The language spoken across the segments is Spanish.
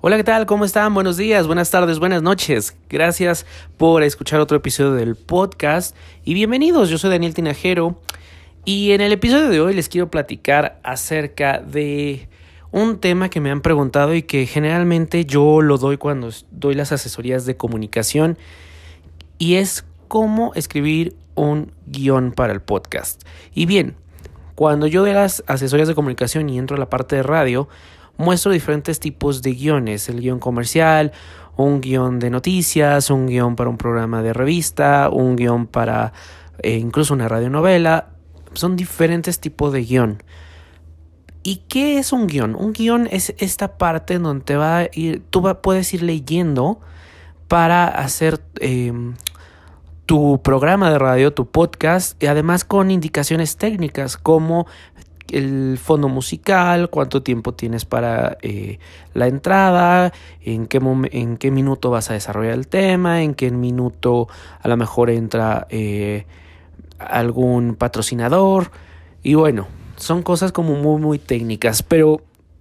Hola, ¿qué tal? ¿Cómo están? Buenos días, buenas tardes, buenas noches. Gracias por escuchar otro episodio del podcast y bienvenidos. Yo soy Daniel Tinajero y en el episodio de hoy les quiero platicar acerca de un tema que me han preguntado y que generalmente yo lo doy cuando doy las asesorías de comunicación, y es cómo escribir un guión para el podcast. Y bien, cuando yo doy las asesorías de comunicación y entro a la parte de radio, muestro diferentes tipos de guiones: el guión comercial, un guión de noticias, un guión para un programa de revista, un guión para incluso una radionovela. Son diferentes tipos de guión. ¿Y qué es un guión? Un guión es esta parte en donde puedes ir leyendo para hacer tu programa de radio, tu podcast, y además con indicaciones técnicas como el fondo musical, cuánto tiempo tienes para la entrada, en qué minuto vas a desarrollar el tema, en qué minuto a lo mejor entra algún patrocinador. Y bueno, son cosas como muy técnicas, pero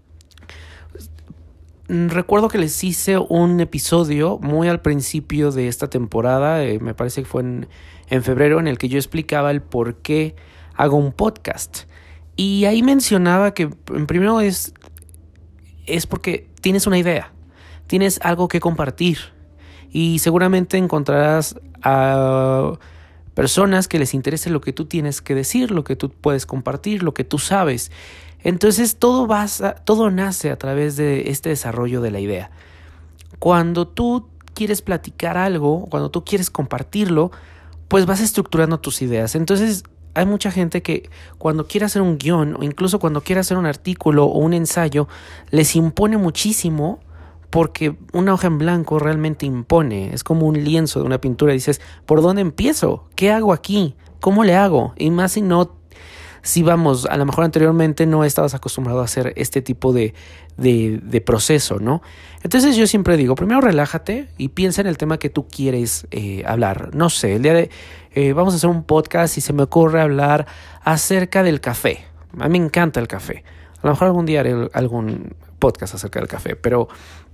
recuerdo que les hice un episodio muy al principio de esta temporada, me parece que fue en febrero, en el que yo explicaba el por qué hago un podcast. Y ahí mencionaba que primero es porque tienes una idea, tienes algo que compartir y seguramente encontrarás a personas que les interese lo que tú tienes que decir, lo que tú puedes compartir, lo que tú sabes. Entonces todo nace a través de este desarrollo de la idea. Cuando tú quieres platicar algo, cuando tú quieres compartirlo, pues vas estructurando tus ideas. Entonces hay mucha gente que cuando quiere hacer un guión o incluso cuando quiere hacer un artículo o un ensayo, les impone muchísimo, porque una hoja en blanco realmente impone. Es como un lienzo de una pintura. Dices, ¿por dónde empiezo? ¿Qué hago aquí? ¿Cómo le hago? Y más si vamos, a lo mejor anteriormente no estabas acostumbrado a hacer este tipo de proceso, ¿no? Entonces yo siempre digo, primero relájate y piensa en el tema que tú quieres hablar. No sé, el día de vamos a hacer un podcast y se me ocurre hablar acerca del café. A mí me encanta el café. A lo mejor algún día haré algún podcast acerca del café, pero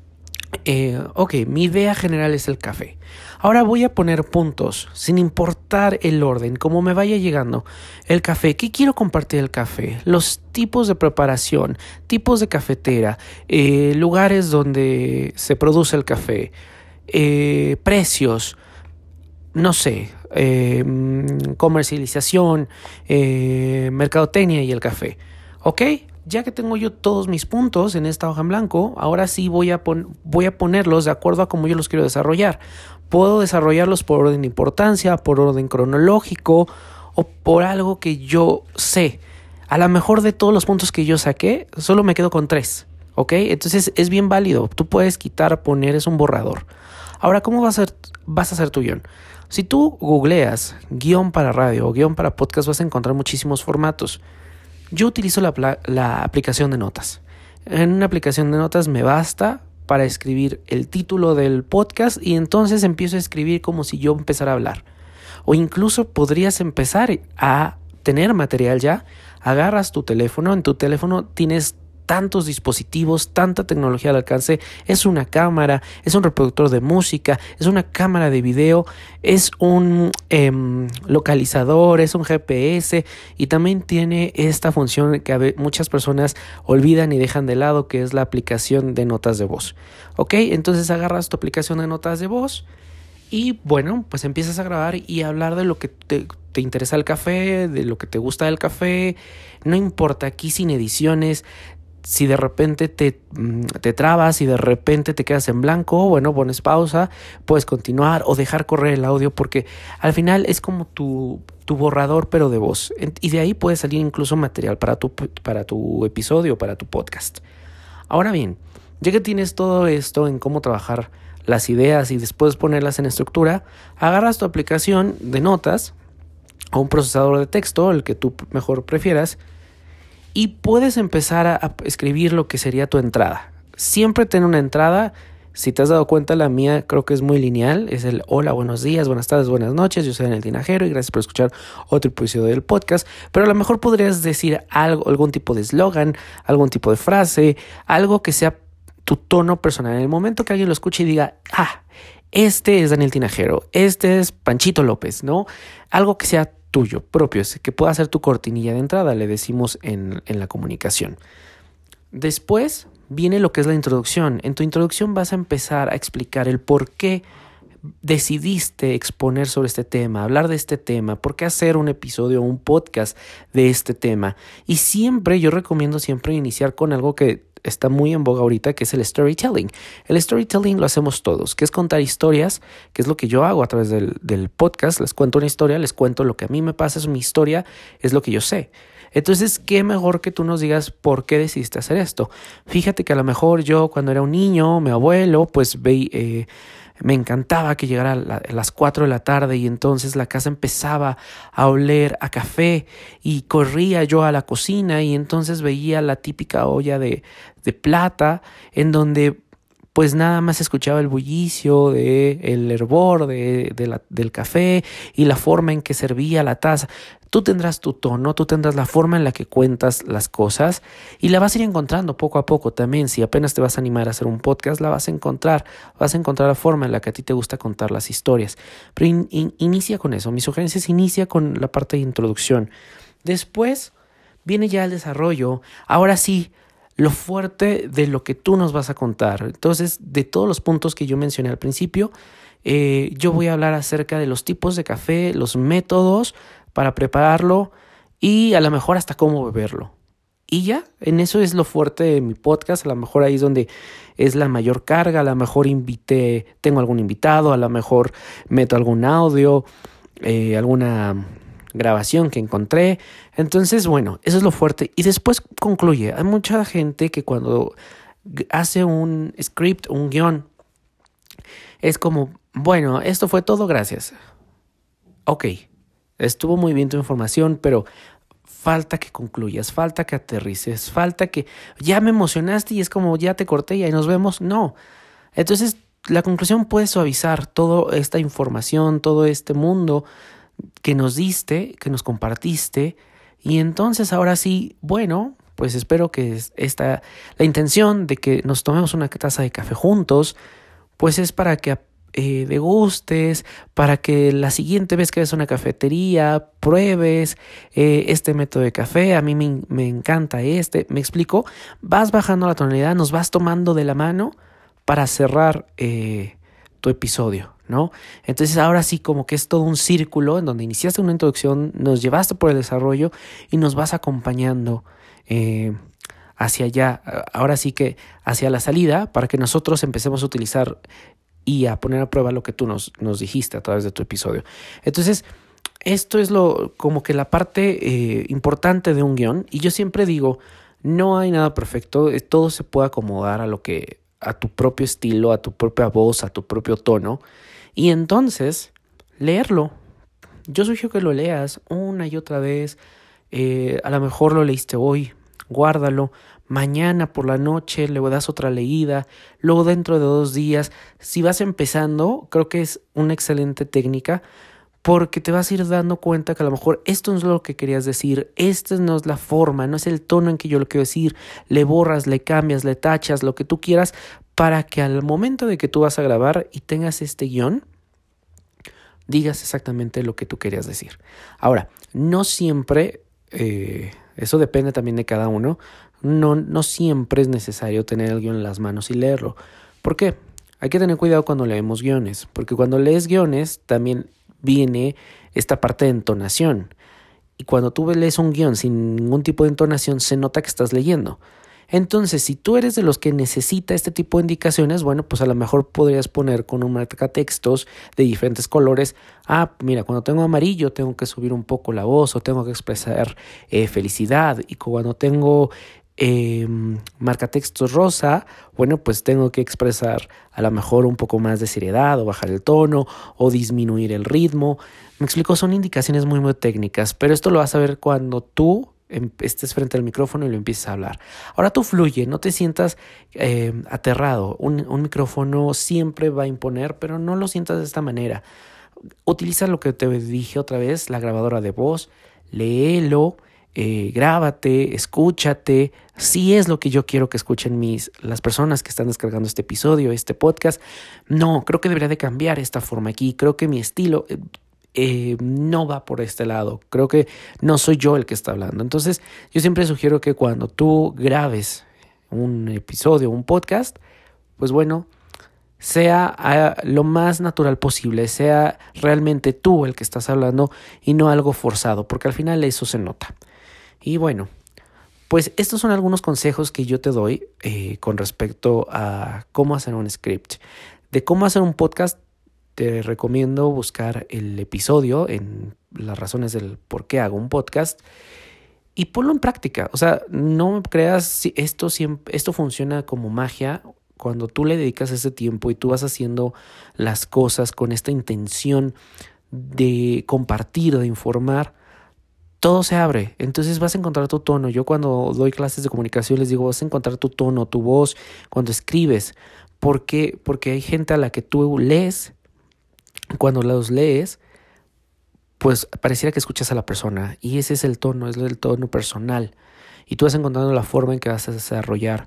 mi idea general es el café. Ahora voy a poner puntos, sin importar el orden, como me vaya llegando. El café, ¿qué quiero compartir del café? Los tipos de preparación, tipos de cafetera, lugares donde se produce el café, precios, no sé, comercialización, mercadotecnia y el café. ¿Ok? Ya que tengo yo todos mis puntos en esta hoja en blanco, ahora sí voy a ponerlos de acuerdo a cómo yo los quiero desarrollar. Puedo desarrollarlos por orden de importancia, por orden cronológico o por algo que yo sé. A lo mejor de todos los puntos que yo saqué, solo me quedo con 3. ¿Ok? Entonces es bien válido. Tú puedes quitar, poner, es un borrador. Ahora, ¿cómo vas a hacer tu guión? Si tú googleas guión para radio o guión para podcast, vas a encontrar muchísimos formatos. Yo utilizo la aplicación de notas. En una aplicación de notas me basta para escribir el título del podcast y entonces empiezo a escribir como si yo empezara a hablar. O incluso podrías empezar a tener material ya. Agarras tu teléfono, en tu teléfono tienes tantos dispositivos, tanta tecnología al alcance. Es una cámara, es un reproductor de música, es una cámara de video, es un localizador, es un GPS, y también tiene esta función que muchas personas olvidan y dejan de lado, que es la aplicación de notas de voz. ¿Ok? Entonces agarras tu aplicación de notas de voz y bueno, pues empiezas a grabar y hablar de lo que te interesa el café, de lo que te gusta del café. No importa, aquí sin ediciones. Si de repente te trabas, si de repente te quedas en blanco, bueno, pones pausa, puedes continuar o dejar correr el audio, porque al final es como tu borrador, pero de voz. Y de ahí puede salir incluso material para tu episodio, para tu podcast. Ahora bien, ya que tienes todo esto en cómo trabajar las ideas y después ponerlas en estructura, agarras tu aplicación de notas o un procesador de texto, el que tú mejor prefieras, y puedes empezar a escribir lo que sería tu entrada. Siempre ten una entrada. Si te has dado cuenta, la mía creo que es muy lineal. Es el hola, buenos días, buenas tardes, buenas noches. Yo soy Daniel Tinajero y gracias por escuchar otro episodio del podcast. Pero a lo mejor podrías decir algún tipo de eslogan, algún tipo de frase, algo que sea tu tono personal. En el momento que alguien lo escuche y diga, este es Daniel Tinajero, este es Panchito López, ¿no? Algo que sea tuyo, propio, que pueda ser tu cortinilla de entrada, le decimos en la comunicación. Después viene lo que es la introducción. En tu introducción vas a empezar a explicar el por qué decidiste exponer sobre este tema, hablar de este tema, por qué hacer un episodio o un podcast de este tema. Y yo recomiendo siempre iniciar con algo que está muy en boga ahorita, que es el storytelling. El storytelling lo hacemos todos, que es contar historias, que es lo que yo hago a través del podcast. Les cuento una historia, les cuento lo que a mí me pasa, es mi historia, es lo que yo sé. Entonces, qué mejor que tú nos digas por qué decidiste hacer esto. Fíjate que a lo mejor yo cuando era un niño, mi abuelo, pues me encantaba que llegara a las 4 de la tarde y entonces la casa empezaba a oler a café y corría yo a la cocina y entonces veía la típica olla de plata en donde pues nada más escuchaba el bullicio el hervor del café y la forma en que servía la taza. Tú tendrás tu tono, tú tendrás la forma en la que cuentas las cosas y la vas a ir encontrando poco a poco también. Si apenas te vas a animar a hacer un podcast, la vas a encontrar la forma en la que a ti te gusta contar las historias. Pero inicia con eso. Mi sugerencia es inicia con la parte de introducción. Después viene ya el desarrollo. Ahora sí, lo fuerte de lo que tú nos vas a contar. Entonces, de todos los puntos que yo mencioné al principio, yo voy a hablar acerca de los tipos de café, los métodos para prepararlo y a lo mejor hasta cómo beberlo. Y ya, en eso es lo fuerte de mi podcast. A lo mejor ahí es donde es la mayor carga. A lo mejor tengo algún invitado, a lo mejor meto algún audio, alguna grabación que encontré. Entonces, bueno, eso es lo fuerte. Y después concluye. Hay mucha gente que cuando hace un script, un guión, es como, bueno, esto fue todo, gracias. Ok, estuvo muy bien tu información, pero falta que concluyas, falta que aterrices, falta que ya me emocionaste y es como ya te corté y ahí nos vemos. No. Entonces, la conclusión puede suavizar toda esta información, todo este mundo que nos diste, que nos compartiste. Y entonces ahora sí, bueno, pues espero que la intención de que nos tomemos una taza de café juntos, pues es para que degustes, para que la siguiente vez que vayas a una cafetería pruebes este método de café. A mí me encanta ¿me explico? Vas bajando la tonalidad, nos vas tomando de la mano para cerrar tu episodio, ¿no? Entonces ahora sí como que es todo un círculo en donde iniciaste una introducción, nos llevaste por el desarrollo y nos vas acompañando hacia allá, ahora sí que hacia la salida, para que nosotros empecemos a utilizar y a poner a prueba lo que tú nos dijiste a través de tu episodio. Entonces, esto es como que la parte importante de un guión. Y yo siempre digo, no hay nada perfecto, todo se puede acomodar a tu propio estilo, a tu propia voz, a tu propio tono. Y entonces, leerlo. Yo sugiero que lo leas una y otra vez. A lo mejor lo leíste hoy, guárdalo. Mañana por la noche le das otra leída, luego dentro de 2 días. Si vas empezando, creo que es una excelente técnica porque te vas a ir dando cuenta que a lo mejor esto no es lo que querías decir, esta no es la forma, no es el tono en que yo lo quiero decir, le borras, le cambias, le tachas, lo que tú quieras, para que al momento de que tú vas a grabar y tengas este guión, digas exactamente lo que tú querías decir. Ahora, no siempre, eso depende también de cada uno. No siempre es necesario tener el guión en las manos y leerlo. ¿Por qué? Hay que tener cuidado cuando leemos guiones, porque cuando lees guiones también viene esta parte de entonación. Y cuando tú lees un guión sin ningún tipo de entonación, se nota que estás leyendo. Entonces, si tú eres de los que necesita este tipo de indicaciones, bueno, pues a lo mejor podrías poner con un marcatextos de diferentes colores. Mira, cuando tengo amarillo tengo que subir un poco la voz o tengo que expresar felicidad. Y cuando tengo marcatextos rosa, bueno, pues tengo que expresar a lo mejor un poco más de seriedad o bajar el tono o disminuir el ritmo. Me explico, son indicaciones muy, muy técnicas, pero esto lo vas a ver cuando tú estés frente al micrófono y lo empieces a hablar. Ahora tú fluye, no te sientas aterrado. Un micrófono siempre va a imponer, pero no lo sientas de esta manera. Utiliza lo que te dije otra vez, la grabadora de voz, léelo, Grábate, escúchate. Sí es lo que yo quiero que escuchen las personas que están descargando este episodio, este podcast. No, creo que debería de cambiar esta forma aquí. Creo que mi estilo no va por este lado. Creo que no soy yo el que está hablando. Entonces, yo siempre sugiero que cuando tú grabes un episodio, un podcast, pues bueno, sea lo más natural posible, sea realmente tú el que estás hablando y no algo forzado, porque al final eso se nota. Y bueno, pues estos son algunos consejos que yo te doy con respecto a cómo hacer un script. De cómo hacer un podcast, te recomiendo buscar el episodio en las razones del por qué hago un podcast y ponlo en práctica. O sea, no me creas, esto funciona como magia. Cuando tú le dedicas ese tiempo y tú vas haciendo las cosas con esta intención de compartir, de informar, todo se abre. Entonces vas a encontrar tu tono. Yo cuando doy clases de comunicación les digo, vas a encontrar tu tono, tu voz, cuando escribes. ¿Por qué? Porque hay gente a la que tú lees, cuando los lees, pues pareciera que escuchas a la persona. Y ese es el tono, es el tono personal. Y tú vas encontrando la forma en que vas a desarrollar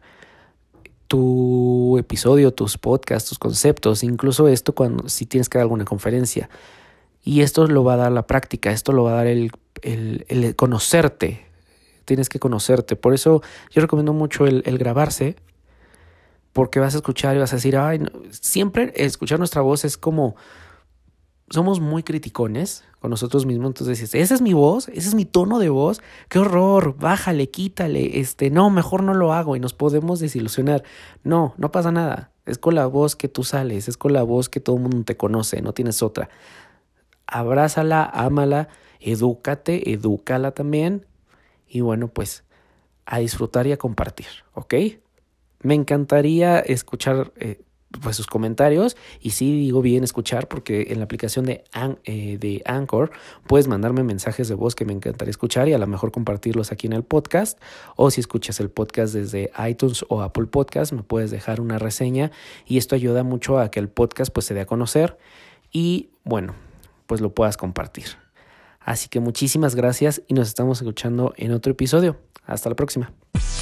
tu episodio, tus podcasts, tus conceptos, incluso esto si tienes que dar alguna conferencia. Y esto lo va a dar la práctica, esto lo va a dar el conocerte. Tienes que conocerte. Por eso yo recomiendo mucho el grabarse, porque vas a escuchar y vas a decir, ay, no. Siempre escuchar nuestra voz es como, somos muy criticones con nosotros mismos, entonces dices, esa es mi voz, ese es mi tono de voz, qué horror, bájale, quítale, no, mejor no lo hago y nos podemos desilusionar. No pasa nada, es con la voz que tú sales, es con la voz que todo el mundo te conoce, no tienes otra. Abrázala, ámala, edúcala también y bueno, pues a disfrutar y a compartir, ¿ok? Me encantaría escuchar pues sus comentarios, y sí digo bien escuchar porque en la aplicación de Anchor puedes mandarme mensajes de voz que me encantaría escuchar y a lo mejor compartirlos aquí en el podcast, o si escuchas el podcast desde iTunes o Apple Podcast me puedes dejar una reseña y esto ayuda mucho a que el podcast pues se dé a conocer y bueno, pues lo puedas compartir. Así que muchísimas gracias y nos estamos escuchando en otro episodio. Hasta la próxima.